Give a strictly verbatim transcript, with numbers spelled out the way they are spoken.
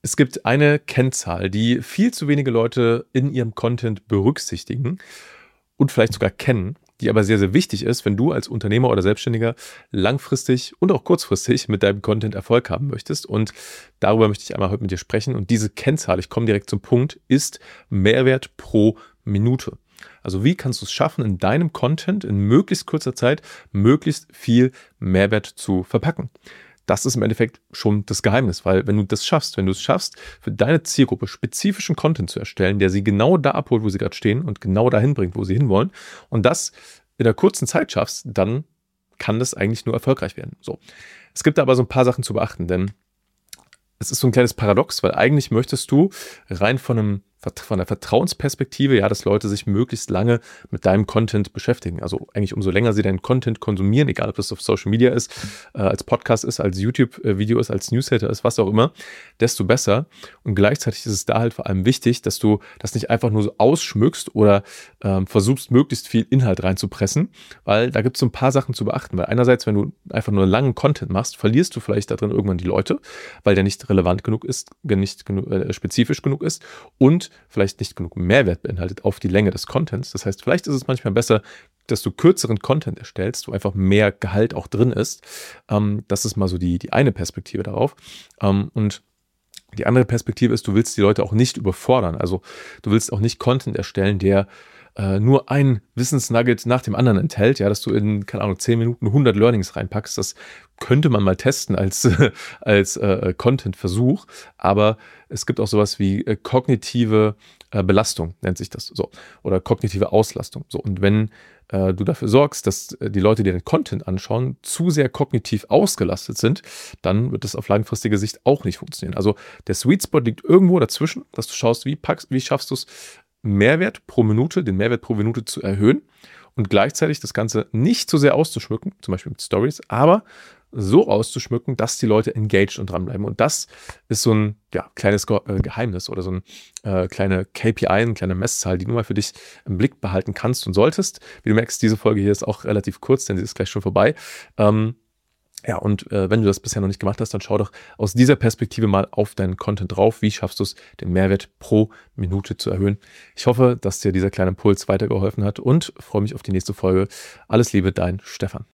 Es gibt eine Kennzahl, die viel zu wenige Leute in ihrem Content berücksichtigen und vielleicht sogar kennen, die aber sehr, sehr wichtig ist, wenn du als Unternehmer oder Selbstständiger langfristig und auch kurzfristig mit deinem Content Erfolg haben möchtest. Und darüber möchte ich einmal heute mit dir sprechen. Und diese Kennzahl, ich komme direkt zum Punkt, ist Mehrwert pro Minute. Also wie kannst du es schaffen, in deinem Content in möglichst kurzer Zeit möglichst viel Mehrwert zu verpacken? Das ist im Endeffekt schon das Geheimnis, weil wenn du das schaffst, wenn du es schaffst, für deine Zielgruppe spezifischen Content zu erstellen, der sie genau da abholt, wo sie gerade stehen und genau dahin bringt, wo sie hinwollen und das in einer kurzen Zeit schaffst, dann kann das eigentlich nur erfolgreich werden. So. Es gibt aber so ein paar Sachen zu beachten, denn es ist so ein kleines Paradox, weil eigentlich möchtest du rein von einem von der Vertrauensperspektive, ja, dass Leute sich möglichst lange mit deinem Content beschäftigen. Also eigentlich umso länger sie deinen Content konsumieren, egal ob das auf Social Media ist, äh, als Podcast ist, als YouTube-Video ist, als Newsletter ist, was auch immer, desto besser. Und gleichzeitig ist es da halt vor allem wichtig, dass du das nicht einfach nur so ausschmückst oder ähm, versuchst, möglichst viel Inhalt reinzupressen, weil da gibt es so ein paar Sachen zu beachten. Weil einerseits, wenn du einfach nur langen Content machst, verlierst du vielleicht da drin irgendwann die Leute, weil der nicht relevant genug ist, nicht genug, äh, spezifisch genug ist und vielleicht nicht genug Mehrwert beinhaltet auf die Länge des Contents. Das heißt, vielleicht ist es manchmal besser, dass du kürzeren Content erstellst, wo einfach mehr Gehalt auch drin ist. Ähm, das ist mal so die, die eine Perspektive darauf. Ähm, und die andere Perspektive ist, du willst die Leute auch nicht überfordern. Also du willst auch nicht Content erstellen, der äh, nur ein Wissensnugget nach dem anderen enthält, ja, dass du in, keine Ahnung, zehn Minuten hundert Learnings reinpackst. Das könnte man mal testen als, als äh, Content-Versuch, aber es gibt auch sowas wie äh, kognitive äh, Belastung, nennt sich das so, oder kognitive Auslastung. So, und wenn äh, du dafür sorgst, dass äh, die Leute, die den Content anschauen, zu sehr kognitiv ausgelastet sind, dann wird das auf langfristige Sicht auch nicht funktionieren. Also der Sweet Spot liegt irgendwo dazwischen, dass du schaust, wie, packst, wie schaffst du es, Mehrwert pro Minute, den Mehrwert pro Minute zu erhöhen und gleichzeitig das Ganze nicht zu sehr auszuschmücken, zum Beispiel mit Stories, aber so auszuschmücken, dass die Leute engaged und dranbleiben. Und das ist so ein ja, kleines Ge äh, Geheimnis oder so ein äh, kleine K P I, eine kleine Messzahl, die du mal für dich im Blick behalten kannst und solltest. Wie du merkst, diese Folge hier ist auch relativ kurz, denn sie ist gleich schon vorbei. Ähm, Ja, und äh, wenn du das bisher noch nicht gemacht hast, dann schau doch aus dieser Perspektive mal auf deinen Content drauf. Wie schaffst du es, den Mehrwert pro Minute zu erhöhen? Ich hoffe, dass dir dieser kleine Impuls weitergeholfen hat und freue mich auf die nächste Folge. Alles Liebe, dein Stefan.